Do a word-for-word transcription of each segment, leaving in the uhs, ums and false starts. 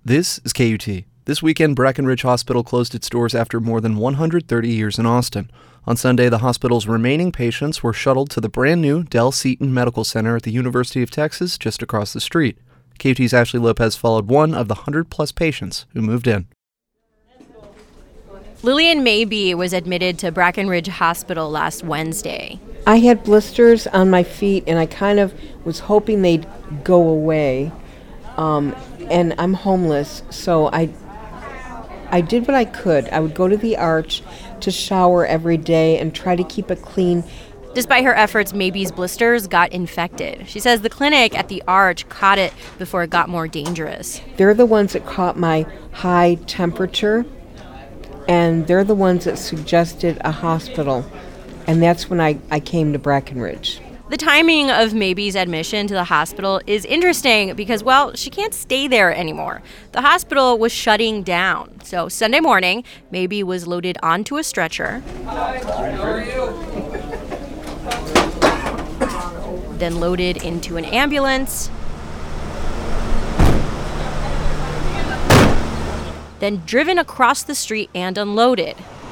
This is K U T. This weekend, Breckenridge Hospital closed its doors after more than one hundred thirty years in Austin. On Sunday, the hospital's remaining patients were shuttled to the brand-new Dell Seton Medical Center at the University of Texas just across the street. K U T's Ashley Lopez followed one of the one hundred plus patients who moved in. Lillian Mabee was admitted to Breckenridge Hospital last Wednesday. I had blisters on my feet, and I kind of was hoping they'd go away. Um, and I'm homeless, so I I did what I could. I would go to the Arch to shower every day and try to keep it clean. Despite her efforts, Mabee's blisters got infected. She says the clinic at the Arch caught it before it got more dangerous. They're the ones that caught my high temperature, and they're the ones that suggested a hospital. And that's when I, I came to Breckenridge. The timing of Mabee's admission to the hospital is interesting because, well, she can't stay there anymore. The hospital was shutting down. So Sunday morning, Mabee was loaded onto a stretcher. Hi, how are you? Then loaded into an ambulance. Then driven across the street and unloaded.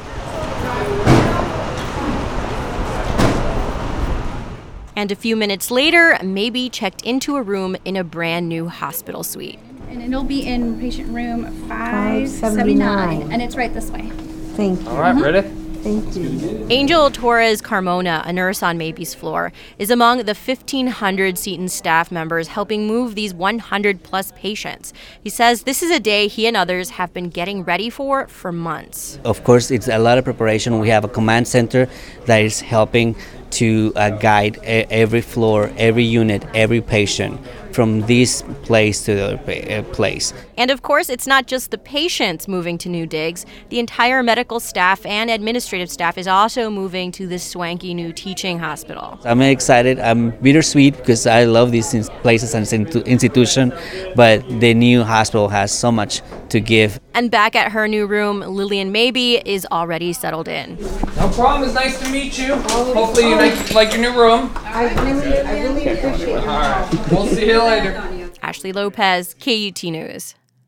And a few minutes later, Mabee checked into a room in a brand new hospital suite. And it'll be in patient room five seventy-nine, and it's right this way. Thank you. All right, ready? Thank you. Angel Torres Carmona, a nurse on Mabee's floor, is among the fifteen hundred Seton staff members helping move these one hundred plus patients. He says this is a day he and others have been getting ready for for months. Of course, it's a lot of preparation. We have a command center that is helping to uh, guide a- every floor, every unit, every patient from this place to the other pa- uh, place. And of course, it's not just the patients moving to new digs. The entire medical staff and administrative staff is also moving to this swanky new teaching hospital. I'm excited. I'm bittersweet because I love these ins- places and institu- institution, but the new hospital has so much to give. And back at her new room, Lillian Mabee is already settled in. No problem. It's nice to meet you. Hopefully you like, like your new room. I really, I really appreciate it. All right. We'll see you later. Ashley Lopez, K U T News.